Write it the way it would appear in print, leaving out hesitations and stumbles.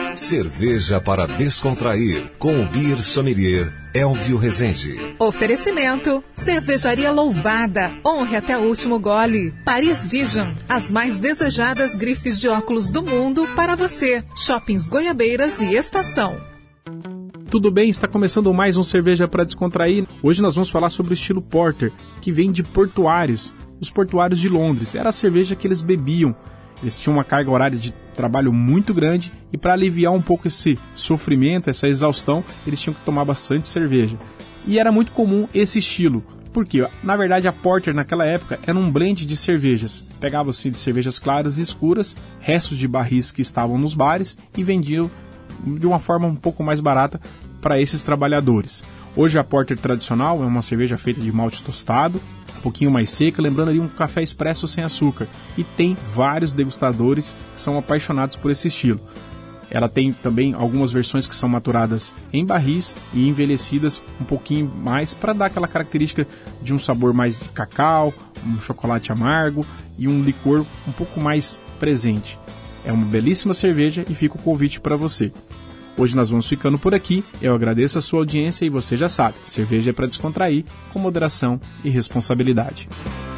Cerveja para descontrair, com o Beer Sommelier Elvio Rezende. Oferecimento: Cervejaria Louvada. Honre até o último gole. Paris Vision, as mais desejadas grifes de óculos do mundo para você. Shoppings Goiabeiras e Estação. Tudo bem? Está começando mais um Cerveja para Descontrair. Hoje nós vamos falar sobre o estilo Porter, que vem de portuários. Os portuários de Londres. Era a cerveja que eles bebiam. Eles tinham uma carga horária de trabalho muito grande e para aliviar um pouco esse sofrimento, essa exaustão, eles tinham que tomar bastante cerveja. E era muito comum esse estilo, porque na verdade a Porter naquela época era um blend de cervejas. Pegava-se de cervejas claras e escuras, restos de barris que estavam nos bares e vendiam de uma forma um pouco mais barata para esses trabalhadores. Hoje a Porter tradicional é uma cerveja feita de malte tostado, um pouquinho mais seca, lembrando ali um café expresso sem açúcar. E tem vários degustadores que são apaixonados por esse estilo. Ela tem também algumas versões que são maturadas em barris e envelhecidas um pouquinho mais para dar aquela característica de um sabor mais de cacau, um chocolate amargo e um licor um pouco mais presente. É uma belíssima cerveja e fica o convite para você. Hoje nós vamos ficando por aqui, eu agradeço a sua audiência e você já sabe, cerveja é para descontrair, com moderação e responsabilidade.